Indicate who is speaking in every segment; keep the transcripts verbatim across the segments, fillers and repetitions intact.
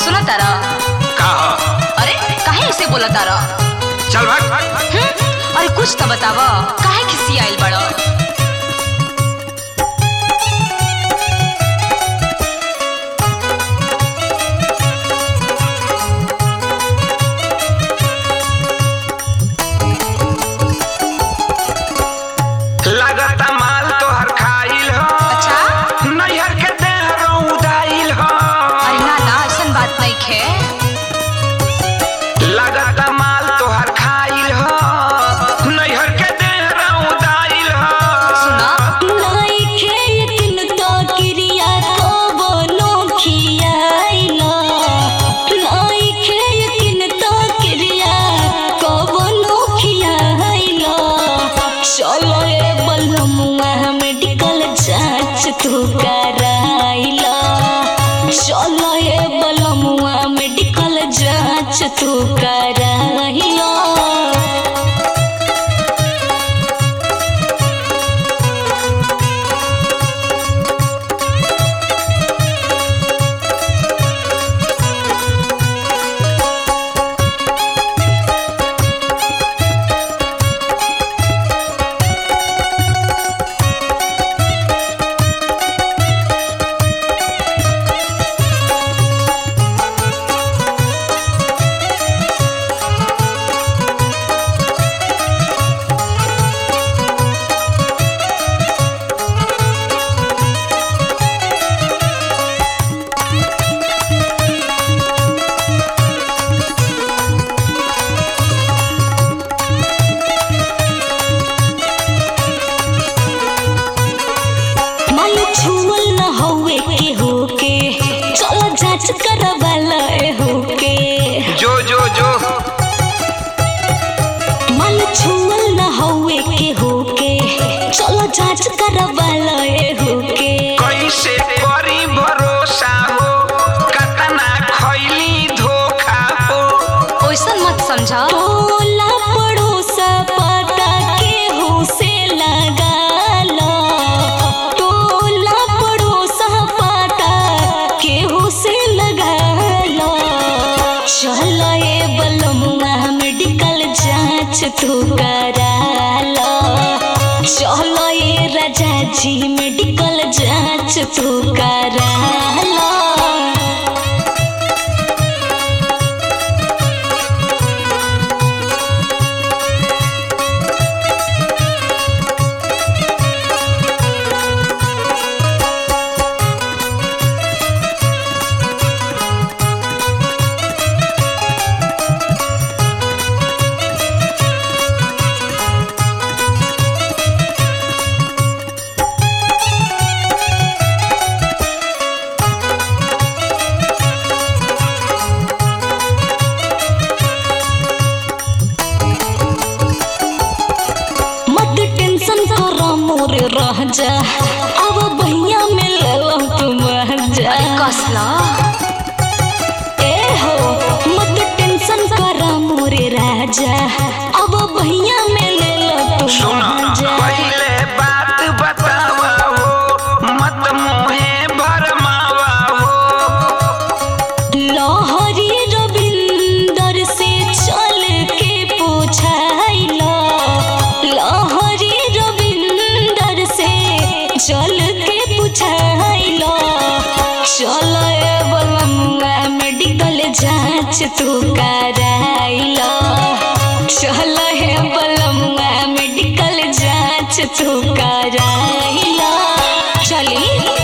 Speaker 1: सुना तारा
Speaker 2: का
Speaker 1: अरे काहे ऐसे बोला तारा?
Speaker 2: चल भाग।
Speaker 1: अरे कुछ तो बतावा, काहे खिसी आइल बड़ा?
Speaker 2: लागता माल तो हर खाइल हो।
Speaker 1: अच्छा
Speaker 2: नैहर के देह उदाइल हो।
Speaker 1: अरे ना ना ऐसन बात नहीं खे।
Speaker 2: लागता माल तो हर खाइल हो। नैहर के देह उदाइल हो।
Speaker 1: सुना
Speaker 3: नहीं खे यकिन तो क्रिया को बोलो खियाइला। नहीं खे यकिन तो क्रिया को बोलो खियाइला। चलो ए बलमुआ मेडिकल जांच तू कराइला। चलो ए बलमुआ मेडिकल जांच तू कराइला। छुअल न हवे के होके चलो जांच करवाला ए होके।
Speaker 2: जो जो जो
Speaker 3: माल छुअल न हवे के होके चलो जांच करवाला ए होके।
Speaker 2: कैसे करी भरोसा हो। कतना खैली धोखा हो।
Speaker 1: ओइसन मत समझा।
Speaker 3: टोला पड़ोसा पता के हो से लगाला। टोला पड़ोसा पता के हो से लगाला। चल ए बलमुआ मेडिकल जांच तू कराला। चल ए राजा जी मेडिकल जांच तू कराला। मत टेंशन करो मोरे रह जा। अब भैया में ले लो तुम जा।
Speaker 1: अरे कसला
Speaker 3: ए हो मत टेंशन करो मोरे राजा। अब भैया में ले लो तुम
Speaker 2: सुना
Speaker 3: जा।
Speaker 2: पहले बात बतावा हो। मत मोहे भरमावा हो।
Speaker 3: लहरी रविंदर से चल के पूछाइला। लहरी रविंदर से चल के पूछाइला। चल ए बलमुआ मेडिकल जांच तू कराइला। चल ए बलमुआ मेडिकल जांच तू कराइला। चली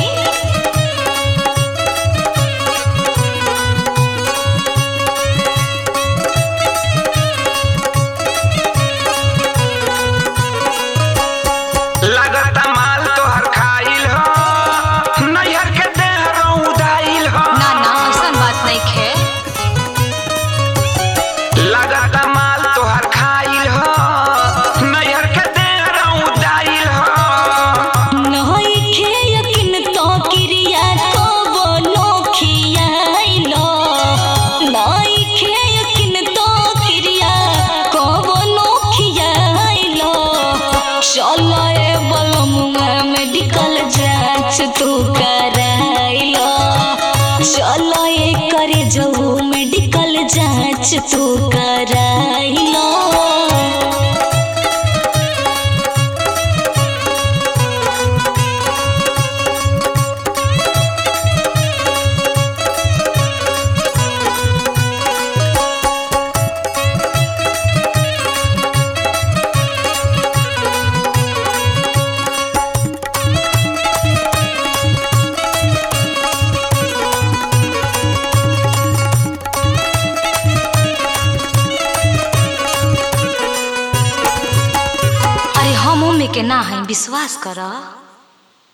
Speaker 2: लागता माल तो हर खाइल हो। नैहर के देह उदाइल हो।
Speaker 1: ना ना ऐसन बात नहीं खे।
Speaker 2: लागता माल तो हर खाइल हो। नैहर के देह उदाइल हो।
Speaker 3: नहीं खे यकिन तो क्रिया को बोलो खियाइला। नहीं खे यकिन तो क्रिया को बोलो खियाइला। चलो ए बलमुआ मेडिकल जांच तू कराइला। चलो ए करे जाऊ तू कराइलो।
Speaker 1: अरे हम में के ना है विश्वास कर।